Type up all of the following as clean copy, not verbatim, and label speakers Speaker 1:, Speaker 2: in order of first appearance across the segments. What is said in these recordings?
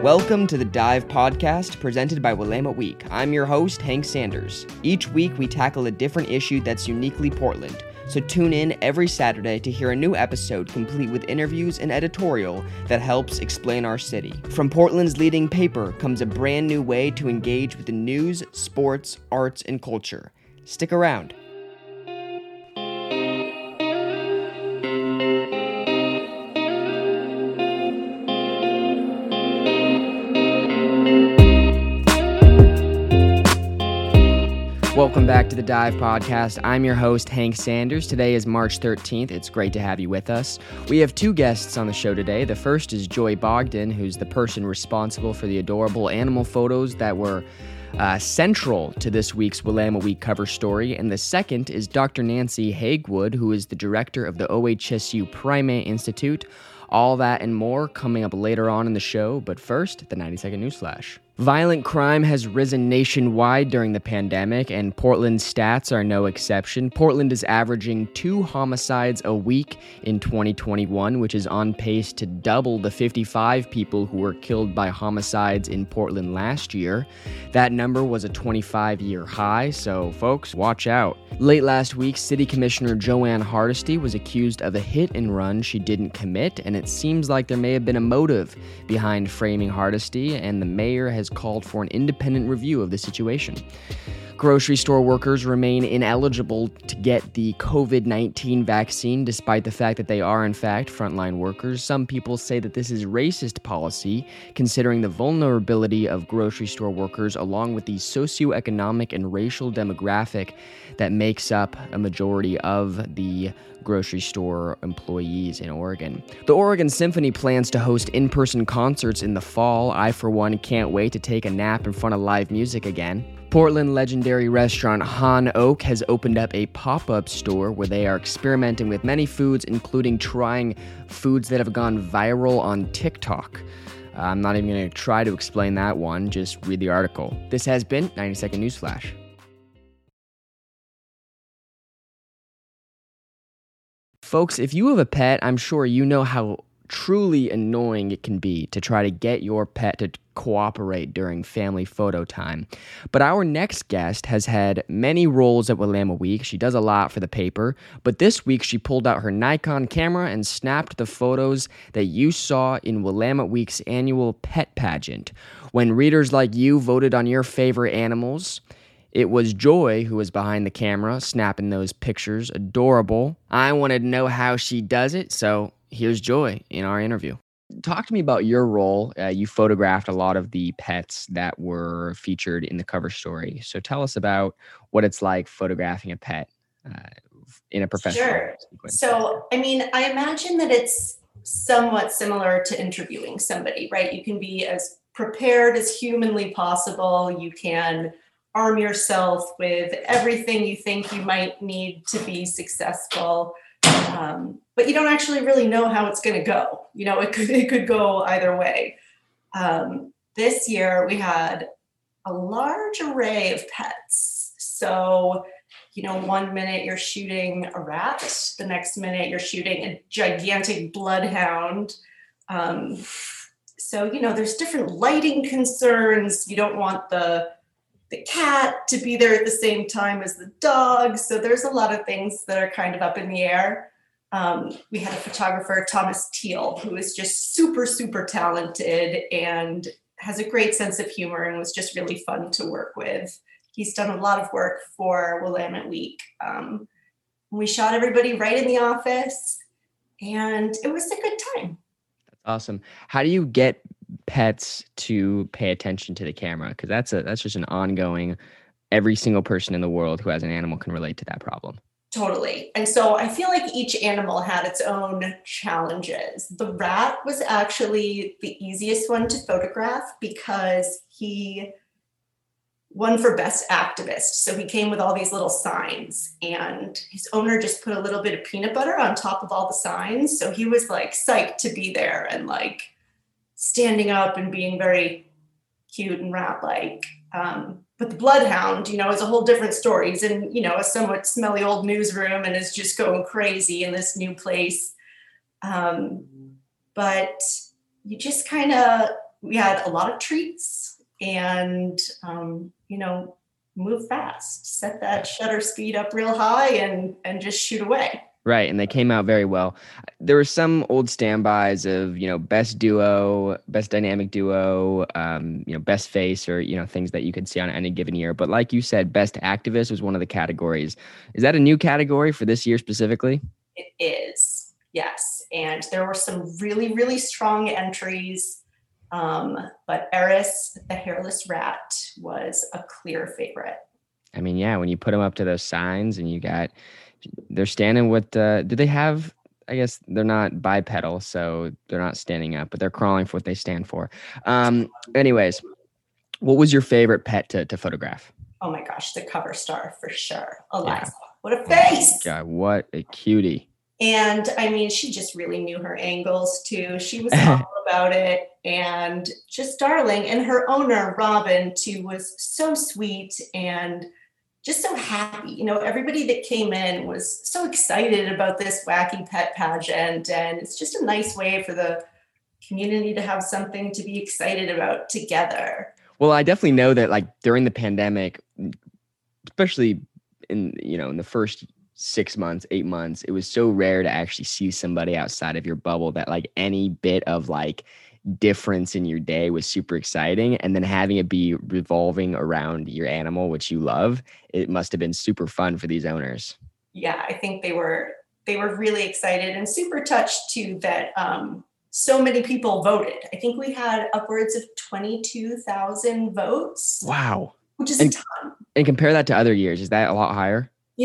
Speaker 1: Welcome to the Dive Podcast, presented by Willamette Week. I'm your host, Hank Sanders. Each week, we tackle a different issue that's uniquely Portland. So tune in every Saturday to hear a new episode complete with interviews and editorial that helps explain our city. From Portland's leading paper comes a brand new way to engage with the news, sports, arts, and culture. Stick around. Welcome back to the Dive Podcast. I'm your host, Hank Sanders. Today is March 13th. It's great to have you with us. We have two guests on the show today. The first is Joy Bogdan, who's the person responsible for the adorable animal photos that were central to this week's Willamette Week cover story. And the second is Dr. Nancy Hagewood, who is the director of the OHSU Primate Institute. All that and more coming up later on in the show, but first, the 90-second news flash. Violent crime has risen nationwide during the pandemic, and Portland's stats are no exception. Portland is averaging 2 homicides a week in 2021, which is on pace to double the 55 people who were killed by homicides in Portland last year. That number was a 25-year high, so folks, watch out. Late last week, City Commissioner Joanne Hardesty was accused of a hit-and-run she didn't commit, and it seems like there may have been a motive behind framing Hardesty, and the mayor has called for an independent review of the situation. Grocery store workers remain ineligible to get the COVID-19 vaccine, despite the fact that they are, in fact, frontline workers. Some people say that this is racist policy, considering the vulnerability of grocery store workers, along with the socioeconomic and racial demographic that makes up a majority of the grocery store employees in Oregon. The Oregon Symphony plans to host in-person concerts in the fall. I, for one, can't wait to take a nap in front of live music again. Portland legendary restaurant Han Oak has opened up a pop-up store where they are experimenting with many foods, including trying foods that have gone viral on TikTok. I'm not even going to try to explain that one, just read the article. This has been 90-second news flash. Folks, if you have a pet, I'm sure you know how truly annoying it can be to try to get your pet to cooperate during family photo time. But our next guest has had many roles at Willamette Week. She does a lot for the paper, but this week she pulled out her Nikon camera and snapped the photos that you saw in Willamette Week's annual pet pageant. When readers like you voted on your favorite animals, it was Joy who was behind the camera, snapping those pictures. Adorable. I wanted to know how she does it, so here's Joy in our interview. Talk to me about your role. You photographed a lot of the pets that were featured in the cover story. So tell us about what it's like photographing a pet in a professional sequence.
Speaker 2: So, I imagine that it's somewhat similar to interviewing somebody, right? You can be as prepared as humanly possible. You can arm yourself with everything you think you might need to be successful. But you don't actually really know how it's going to go. It could go either way. This year we had a large array of pets. So, 1 minute you're shooting a rat, the next minute you're shooting a gigantic bloodhound. So, there's different lighting concerns. You don't want the cat to be there at the same time as the dog. So there's a lot of things that are kind of up in the air. We had a photographer, Thomas Teal, who is just super, super talented and has a great sense of humor and was just really fun to work with. He's done a lot of work for Willamette Week. We shot everybody right in the office, and it was a good time.
Speaker 1: That's awesome. How do you get pets to pay attention to the camera? Because that's just an ongoing, every single person in the world who has an animal can relate to that problem.
Speaker 2: Totally. And so I feel like each animal had its own challenges. The rat was actually the easiest one to photograph because he won for best activist. So he came with all these little signs, and his owner just put a little bit of peanut butter on top of all the signs. So he was like psyched to be there and like standing up and being very cute and rat-like. But the bloodhound, is a whole different story. He's in, a somewhat smelly old newsroom and is just going crazy in this new place. But you just kind of we had a lot of treats and, move fast, set that shutter speed up real high and just shoot away.
Speaker 1: Right. And they came out very well. There were some old standbys of, best duo, best dynamic duo, best face or, things that you could see on any given year. But like you said, best activist was one of the categories. Is that a new category for this year specifically?
Speaker 2: It is. Yes. And there were some really, really strong entries. But Eris, the hairless rat, was a clear favorite.
Speaker 1: I mean, yeah, when you put them up to those signs and they're standing with, do they have, I guess they're not bipedal, so they're not standing up, but they're crawling for what they stand for. Anyways, what was your favorite pet to photograph?
Speaker 2: Oh my gosh, the cover star for sure. Eliza. Yeah. What a face.
Speaker 1: Oh God, what a cutie.
Speaker 2: And I mean, she just really knew her angles too. She was all about it and just darling. And her owner, Robin, too, was so sweet and just so happy. Everybody that came in was so excited about this wacky pet pageant. And it's just a nice way for the community to have something to be excited about together.
Speaker 1: Well, I definitely know that like during the pandemic, especially in the first 6 months, 8 months, it was so rare to actually see somebody outside of your bubble that like any bit of like difference in your day was super exciting. And then having it be revolving around your animal, which you love, it must have been super fun for these owners.
Speaker 2: Yeah, I think they were really excited and super touched too that so many people voted. I think we had upwards of 22,000 votes.
Speaker 1: Wow.
Speaker 2: Which is a ton.
Speaker 1: And compare that to other years. Is that a lot higher?
Speaker 2: I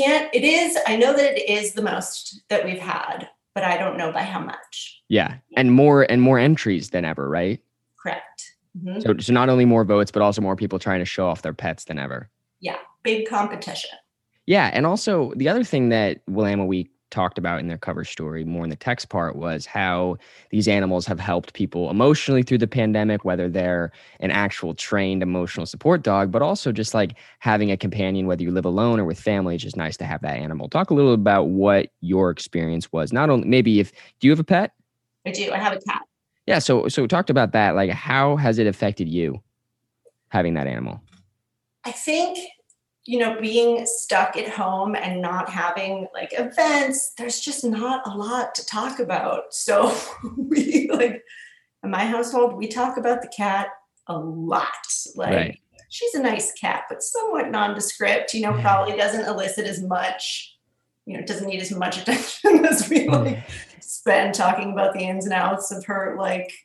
Speaker 2: know that it is the most that we've had, but I don't know by how much.
Speaker 1: Yeah. And more entries than ever, right?
Speaker 2: Correct. Mm-hmm.
Speaker 1: So not only more votes, but also more people trying to show off their pets than ever.
Speaker 2: Yeah. Big competition.
Speaker 1: Yeah. And also the other thing that Willamette Week talked about in their cover story, more in the text part, was how these animals have helped people emotionally through the pandemic, whether they're an actual trained emotional support dog, but also just like having a companion, whether you live alone or with family. It's just nice to have that animal. Talk a little about what your experience was. Not only do you have a pet?
Speaker 2: I do. I have a cat.
Speaker 1: Yeah. So talked about that. Like, how has it affected you having that animal?
Speaker 2: I think, being stuck at home and not having like events, there's just not a lot to talk about. So we in my household, we talk about the cat a lot. Right. She's a nice cat, but somewhat nondescript, probably doesn't elicit as much, doesn't need as much attention as we spend talking about the ins and outs of her,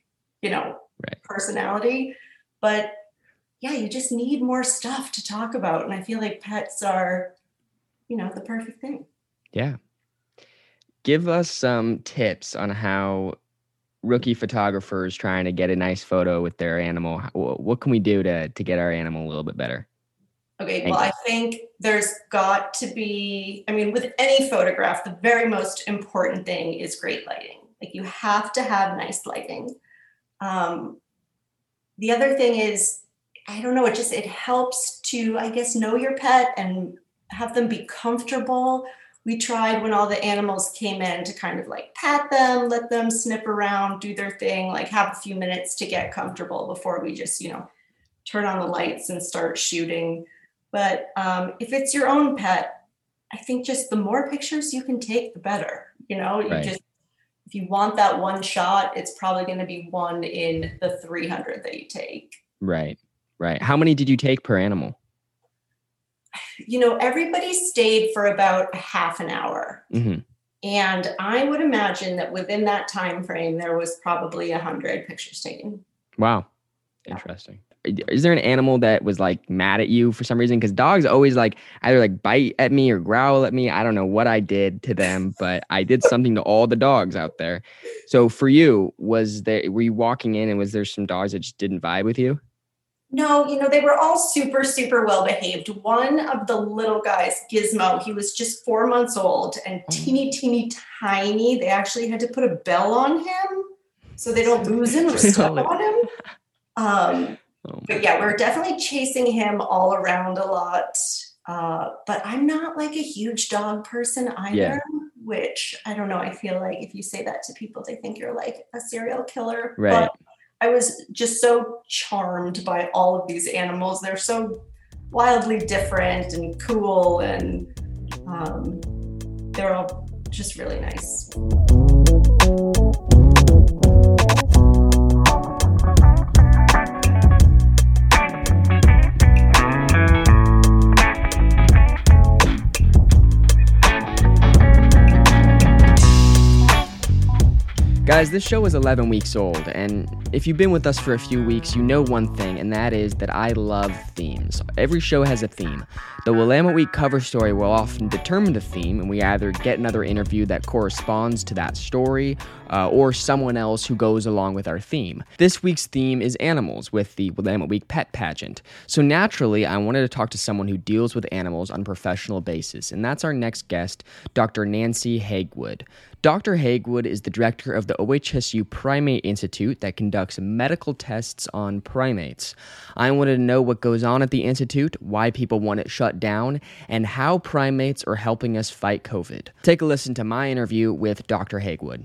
Speaker 2: personality. But yeah, you just need more stuff to talk about. And I feel like pets are, the perfect thing.
Speaker 1: Yeah. Give us some tips on how rookie photographers trying to get a nice photo with their animal. What can we do to get our animal a little bit better?
Speaker 2: Okay. Well, I think there's got to be, with any photograph, the very most important thing is great lighting. Like you have to have nice lighting. The other thing is, I don't know, it helps to, I guess, know your pet and have them be comfortable. We tried when all the animals came in to kind of pat them, let them sniff around, do their thing, have a few minutes to get comfortable before we just, turn on the lights and start shooting. But if it's your own pet, I think just the more pictures you can take, the better. If you want that one shot, it's probably going to be one in the 300 that you take.
Speaker 1: Right. How many did you take per animal?
Speaker 2: Everybody stayed for about a half an hour. Mm-hmm. And I would imagine that within that time frame, there was probably 100 pictures taken.
Speaker 1: Wow. Interesting. Is there an animal that was mad at you for some reason? Because dogs always either bite at me or growl at me. I don't know what I did to them, but I did something to all the dogs out there. So for you, were you walking in and was there some dogs that just didn't vibe with you?
Speaker 2: No, they were all super, super well behaved. One of the little guys, Gizmo, he was just 4 months old and teeny, teeny, tiny. They actually had to put a bell on him so they don't lose him or step on him. But yeah, we're definitely chasing him all around a lot. But I'm not a huge dog person either, which I don't know. I feel like if you say that to people, they think you're a serial killer.
Speaker 1: Right.
Speaker 2: But I was just so charmed by all of these animals. They're so wildly different and cool, and they're all just really nice.
Speaker 1: Guys, this show is 11 weeks old, and if you've been with us for a few weeks, you know one thing, and that is that I love themes. Every show has a theme. The Willamette Week cover story will often determine the theme, and we either get another interview that corresponds to that story, or someone else who goes along with our theme. This week's theme is animals, with the Willamette Week Pet Pageant. So naturally, I wanted to talk to someone who deals with animals on a professional basis, and that's our next guest, Dr. Nancy Haigwood. Dr. Haigwood is the director of the OHSU Primate Institute that conducts medical tests on primates. I wanted to know what goes on at the institute, why people want it shut down, and how primates are helping us fight COVID. Take a listen to my interview with Dr. Haigwood.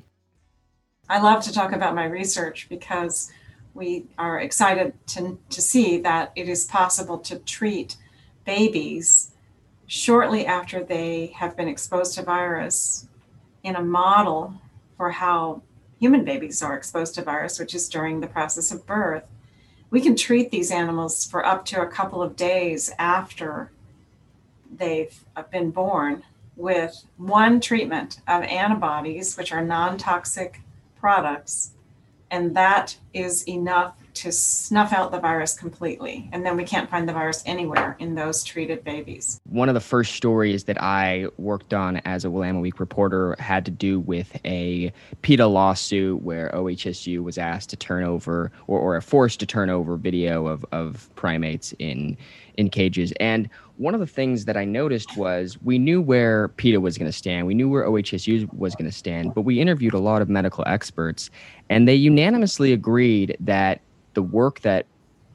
Speaker 3: I love to talk about my research because we are excited to see that it is possible to treat babies shortly after they have been exposed to virus in a model for how human babies are exposed to virus, which is during the process of birth. We can treat these animals for up to a couple of days after they've been born with one treatment of antibodies, which are non-toxic products, and that is enough to snuff out the virus completely. And then we can't find the virus anywhere in those treated babies. One
Speaker 1: of the first stories that I worked on as a Willamette Week reporter had to do with a PETA lawsuit where OHSU was asked to turn over or forced to turn over video of primates in cages. And one of the things that I noticed was we knew where PETA was going to stand. We knew where OHSU was going to stand, but we interviewed a lot of medical experts, and they unanimously agreed that the work that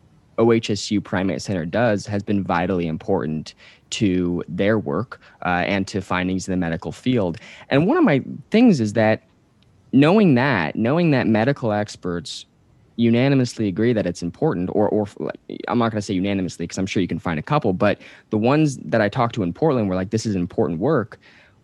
Speaker 1: OHSU Primate Center does has been vitally important to their work and to findings in the medical field. And one of my things is that knowing that medical experts unanimously agree that it's important, or I'm not going to say unanimously because I'm sure you can find a couple, but the ones that I talked to in Portland were like, this is important work.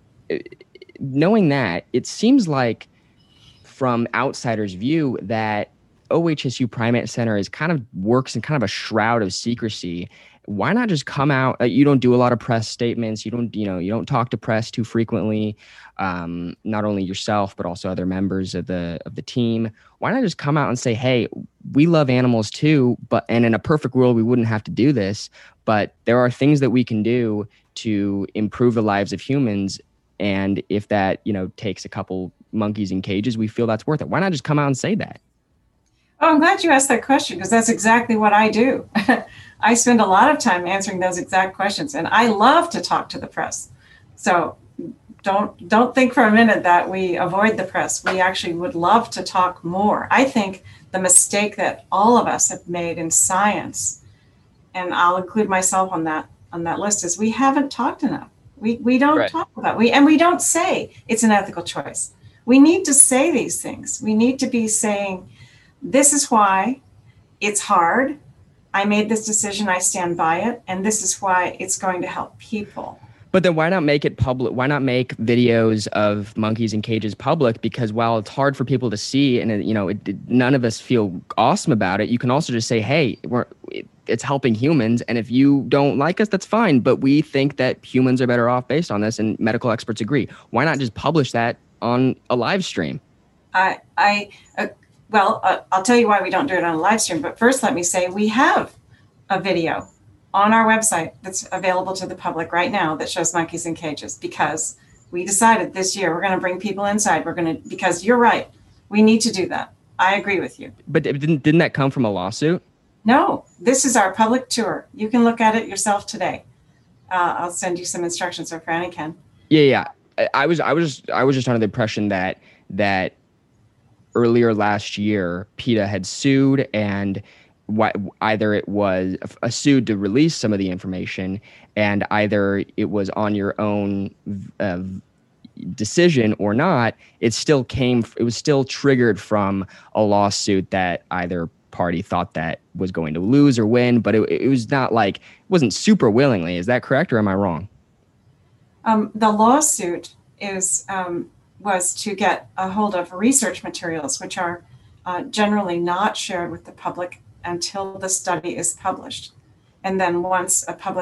Speaker 1: Knowing that, it seems like from outsiders' view that OHSU Primate Center works in kind of a shroud of secrecy. Why not just come out? You don't do a lot of press statements. You don't talk to press too frequently. Not only yourself, but also other members of the team. Why not just come out and say, hey, we love animals too, and in a perfect world, we wouldn't have to do this, but there are things that we can do to improve the lives of humans. And if that, takes a couple monkeys in cages, we feel that's worth it. Why not just come out and say that?
Speaker 3: Oh, I'm glad you asked that question because that's exactly what I do. I spend a lot of time answering those exact questions, and I love to talk to the press. So don't think for a minute that we avoid the press. We actually would love to talk more. I think the mistake that all of us have made in science, and I'll include myself on that list, is we haven't talked enough. We don't talk about and we don't say it's an ethical choice. We need to say these things. We need to be saying, this is why it's hard. I made this decision. I stand by it. And this is why it's going to help people.
Speaker 1: But then why not make it public? Why not make videos of monkeys in cages public? Because while it's hard for people to see and, none of us feel awesome about it, you can also just say, hey, it's helping humans. And if you don't like us, that's fine. But we think that humans are better off based on this. And medical experts agree. Why not just publish that on a live stream?
Speaker 3: I'll tell you why we don't do it on a live stream. But first, let me say we have a video on our website that's available to the public right now that shows monkeys in cages because we decided this year we're going to bring people inside. Because you're right. We need to do that. I agree with you.
Speaker 1: But didn't that come from a lawsuit?
Speaker 3: No, this is our public tour. You can look at it yourself today. I'll send you some instructions, or Franny can.
Speaker 1: Yeah. I was just under the impression that earlier last year, PETA had sued, and either it was sued to release some of the information, and either it was on your own decision or not, it was still triggered from a lawsuit that either party thought that was going to lose or win, but it was not like, it wasn't super willingly. Is that correct, or am I wrong?
Speaker 3: The lawsuit was to get a hold of research materials, which are generally not shared with the public until the study is published. And then once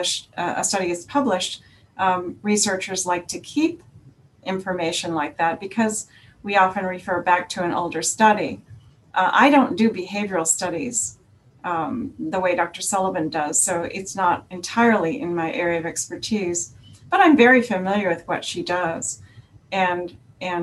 Speaker 3: a study is published, researchers like to keep information like that because we often refer back to an older study. I don't do behavioral studies the way Dr. Sullivan does, so it's not entirely in my area of expertise, but I'm very familiar with what she does. And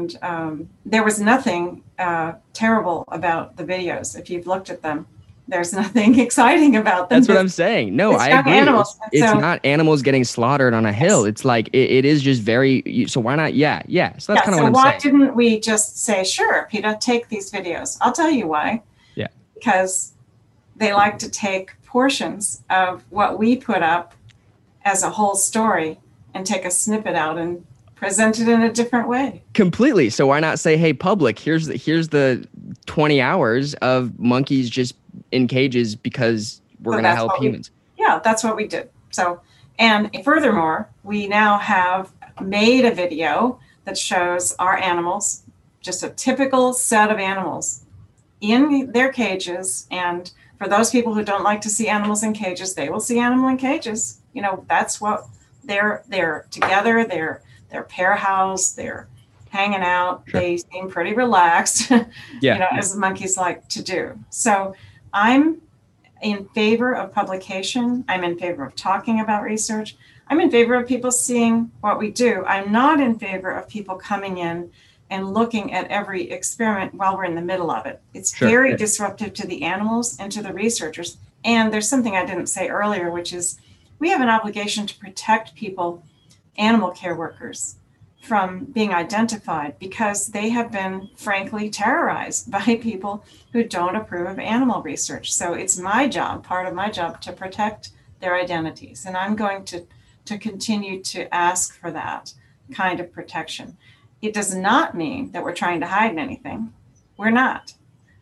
Speaker 3: there was nothing terrible about the videos. If you've looked at them, there's nothing exciting about them.
Speaker 1: That's what I'm saying. No, I agree.
Speaker 3: Animals.
Speaker 1: It's not animals getting slaughtered on a hill. It's like, it is just very, so why not? Yeah. So that's kind of what I'm saying.
Speaker 3: Why didn't we just say, sure, PETA, take these videos? I'll tell you why.
Speaker 1: Yeah.
Speaker 3: Because they like to take portions of what we put up as a whole story and take a snippet out and present it in a different way.
Speaker 1: Completely. So why not say, hey, public, here's the 20 hours of monkeys just in cages because we're going to help humans.
Speaker 3: That's what we did. So, and furthermore, we now have made a video that shows our animals, just a typical set of animals in their cages. And for those people who don't like to see animals in cages, they will see animal in cages. You know, that's what they're together. They're pair housed. They're hanging out. Sure. They seem pretty relaxed, as monkeys like to do. So I'm in favor of publication. I'm in favor of talking about research. I'm in favor of people seeing what we do. I'm not in favor of people coming in and looking at every experiment while we're in the middle of it. It's very disruptive to the animals and to the researchers. And there's something I didn't say earlier, which is we have an obligation to protect people, animal care workers, from being identified because they have been frankly terrorized by people who don't approve of animal research. So it's my job, part of my job, to protect their identities. And I'm going to continue to ask for that kind of protection. It does not mean that we're trying to hide anything. We're not.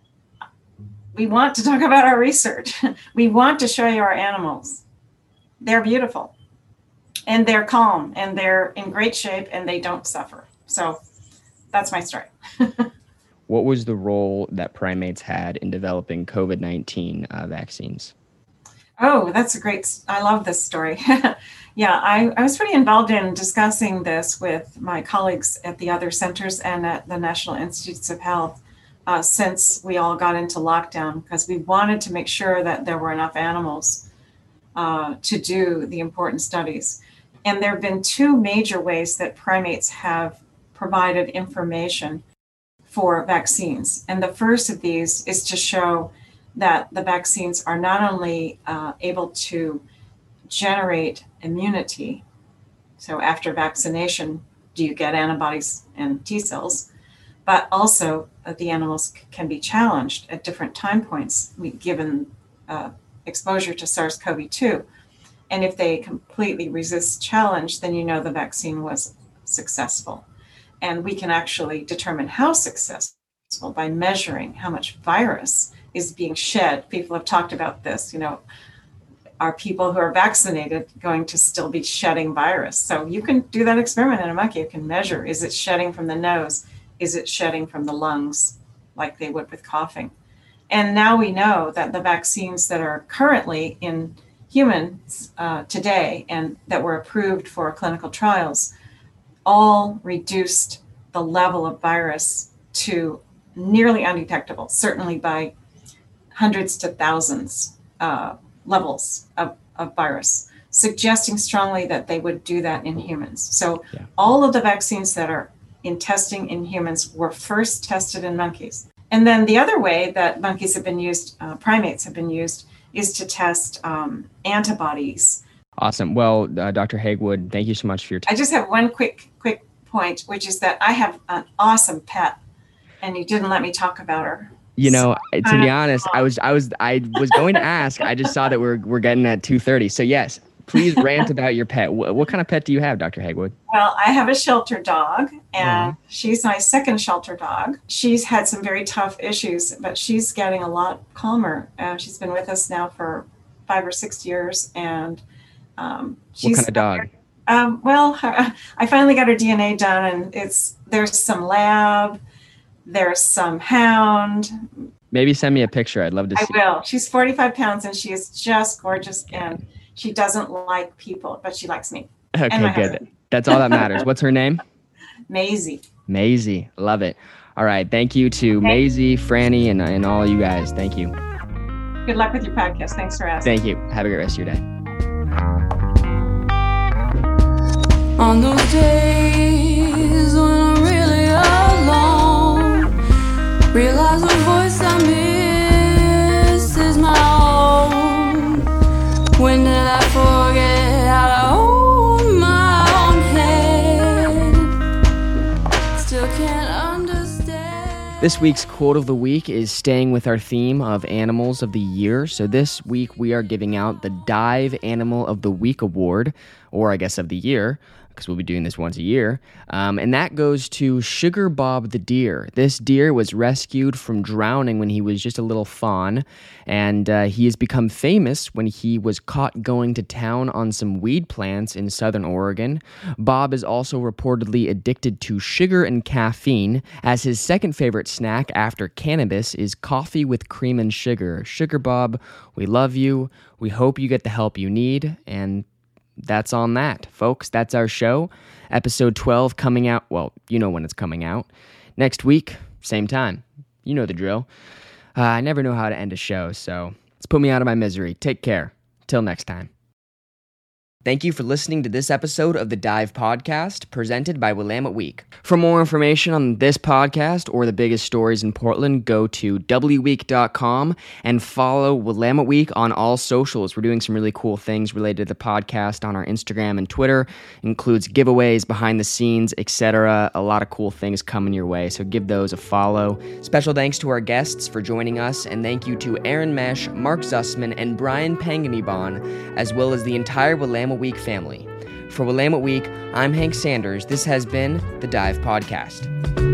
Speaker 3: We want to talk about our research. We want to show you our animals. They're beautiful. And they're calm, and they're in great shape, and they don't suffer. So that's my story.
Speaker 1: What was the role that primates had in developing COVID-19 vaccines?
Speaker 3: Oh, I love this story. I was pretty involved in discussing this with my colleagues at the other centers and at the National Institutes of Health since we all got into lockdown, because we wanted to make sure that there were enough animals to do the important studies. And there have been two major ways that primates have provided information for vaccines. And the first of these is to show that the vaccines are not only able to generate immunity. So after vaccination, do you get antibodies and T cells? But also the animals can be challenged at different time points given exposure to SARS-CoV-2. And if they completely resist challenge, then you know the vaccine was successful. And we can actually determine how successful by measuring how much virus is being shed. People have talked about this, are people who are vaccinated going to still be shedding virus? So you can do that experiment in a monkey. You can measure, is it shedding from the nose? Is it shedding from the lungs like they would with coughing? And now we know that the vaccines that are currently in humans today and that were approved for clinical trials all reduced the level of virus to nearly undetectable, certainly by hundreds to thousands levels of virus, suggesting strongly that they would do that in humans. So all of the vaccines that are in testing in humans were first tested in monkeys. And then the other way that monkeys have been used, primates have been used, is to test antibodies.
Speaker 1: Awesome. Well, Dr. Haigwood, thank you so much for your time.
Speaker 3: I just have one quick point, which is that I have an awesome pet, and you didn't let me talk about her.
Speaker 1: To be honest, I was going to ask. I just saw that we're getting at 2:30. So yes, Please rant about your pet. What kind of pet do you have, Dr. Hagwood?
Speaker 3: Well, I have a shelter dog, and she's my second shelter dog. She's had some very tough issues, but she's getting a lot calmer. She's been with us now for 5 or 6 years, and she's...
Speaker 1: What kind of dog?
Speaker 3: I finally got her DNA done, and there's some lab, there's some hound.
Speaker 1: Maybe send me a picture. I'd love to see.
Speaker 3: I will. She's 45 pounds, and she is just gorgeous, and she doesn't like people, but she likes me.
Speaker 1: Okay, good. Husband. That's all that matters. What's her name?
Speaker 3: Maisie.
Speaker 1: Maisie. Love it. All right. Thank you to Maisie, Franny, and all you guys. Thank you.
Speaker 3: Good luck with your podcast. Thanks for asking.
Speaker 1: Thank you. Have a great rest of your day.
Speaker 4: On those days when I'm really alone, realize the voice I miss is my own. When did I forget how to hold my own head? Still can't understand.
Speaker 1: This week's quote of the week is staying with our theme of Animals of the Year. So this week we are giving out the Dive Animal of the Week Award, or I guess of the year, because we'll be doing this once a year, and that goes to Sugar Bob the deer. This deer was rescued from drowning when he was just a little fawn, and he has become famous when he was caught going to town on some weed plants in southern Oregon. Bob is also reportedly addicted to sugar and caffeine, as his second favorite snack after cannabis is coffee with cream and sugar. Sugar Bob, we love you. We hope you get the help you need, and that's on that, folks. That's our show. Episode 12 coming out. Well, you know when it's coming out. Next week, same time. You know the drill. I never know how to end a show, so let's put me out of my misery. Take care. Till next time. Thank you for listening to this episode of the Dive Podcast, presented by Willamette Week. For more information on this podcast or the biggest stories in Portland, go to wweek.com and follow Willamette Week on all socials. We're doing some really cool things related to the podcast on our Instagram and Twitter. Includes giveaways, behind the scenes, etc. A lot of cool things coming your way, so give those a follow. Special thanks to our guests for joining us, and thank you to Aaron Mesh, Mark Zussman, and Brian Panganibon, as well as the entire Willamette Week family. For Willamette Week, I'm Hank Sanders. This has been the Dive Podcast.